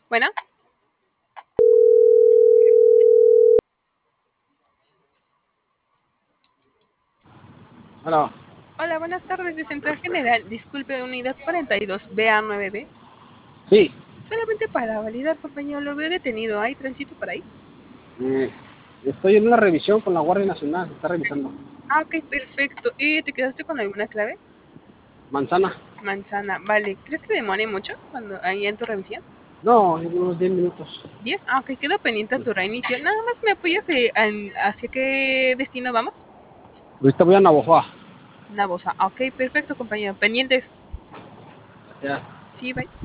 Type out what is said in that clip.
Bueno, Bueno, hola, buenas tardes de Central General. Disculpe, unidad 42 BA9B. sí, Solamente para validar, compañero, lo veo detenido. ¿Hay tránsito por ahí? eh, estoy en una revisión con la Guardia Nacional, se está revisando. Ah, ok, perfecto. ¿Y te quedaste con alguna clave? Manzana, Manzana, vale. ¿Crees que demore mucho cuando ahí en tu revisión? no, en unos 10 minutos. ¿10? Ah, ok, quedo pendiente a tu reinicio. Nada más me apoyas hacia qué destino vamos. Ahorita voy a Navojoa. Nabosa. Ah, ok, perfecto, compañero. Pendientes. Gracias. Sí, bye.